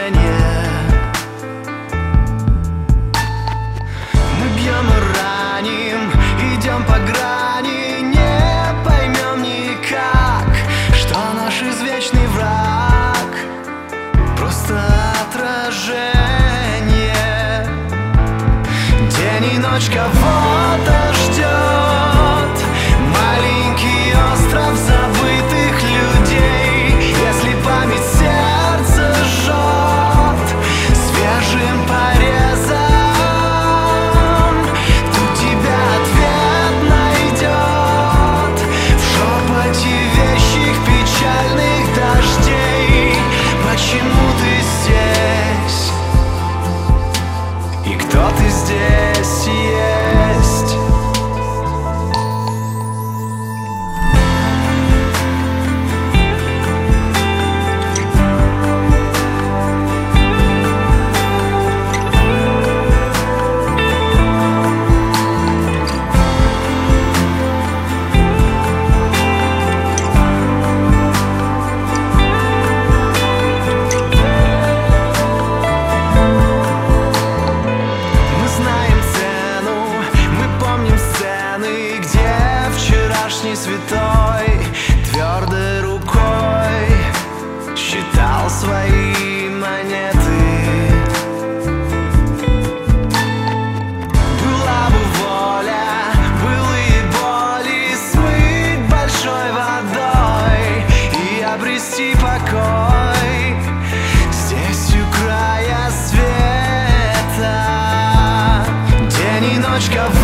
Мы бьем и раним, идем по грани, не поймем никак, что наш извечный враг просто отражение. День и ночь кого-то ждет маленький остров забытых людей. Если память сердце жжет свежим порезом, тут тебя ответ найдет в шепоте вещих печальных дождей. Почему ты здесь? И кто ты здесь есть? Святой твердой рукой считал свои монеты. Была бы воля, былые боли смыть большой водой и обрести покой здесь у края света. День и ночь